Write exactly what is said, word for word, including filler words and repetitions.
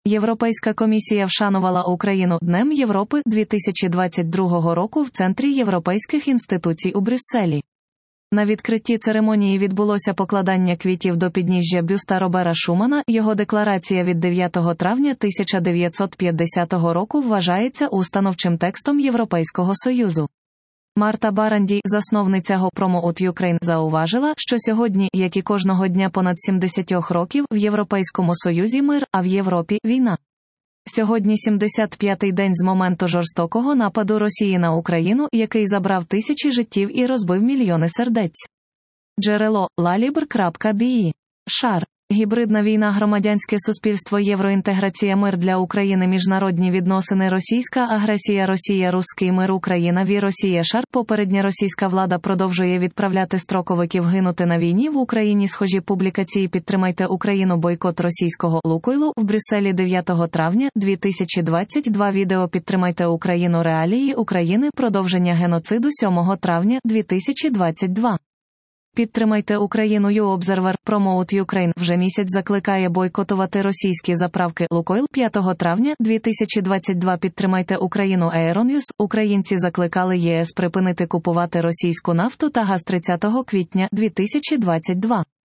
Європейська комісія вшанувала Україну Днем Європи дві тисячі двадцять другого року в Центрі європейських інституцій у Брюсселі. На відкритті церемонії відбулося покладання квітів до підніжжя бюста Робера Шумана. Його декларація від дев'ятого травня тисяча дев'ятсот п'ятдесятого року вважається установчим текстом Європейського Союзу. Марта Баранді, засновниця Go Promote Ukraine, зауважила, що сьогодні, як і кожного дня понад сімдесят років, в Європейському Союзі мир, а в Європі – війна. Сьогодні сімдесят п'ятий день з моменту жорстокого нападу Росії на Україну, який забрав тисячі життів і розбив мільйони сердець. Джерело – лалібр крапка бі і. Шар. Гібридна війна, громадянське суспільство, євроінтеграція, мир для України, міжнародні відносини, російська агресія, Росія, руський мир, Україна, ві, Росія, шар. Попередня російська влада продовжує відправляти строковиків гинути на війні в Україні. Схожі публікації «Підтримайте Україну, бойкот російського Лукойлу» в Брюсселі дев'ятого травня дві тисячі двадцять два. Відео «Підтримайте Україну, реалії України, продовження геноциду» сьомого травня дві тисячі двадцять два. Підтримайте Україну. You Observer, Promote Ukraine вже місяць закликає бойкотувати російські заправки Лукойл. п'ятого травня дві тисячі двадцять два. Підтримайте Україну. Aeronnews. Українці закликали ЄС припинити купувати російську нафту та газ. тридцятого квітня дві тисячі двадцять два.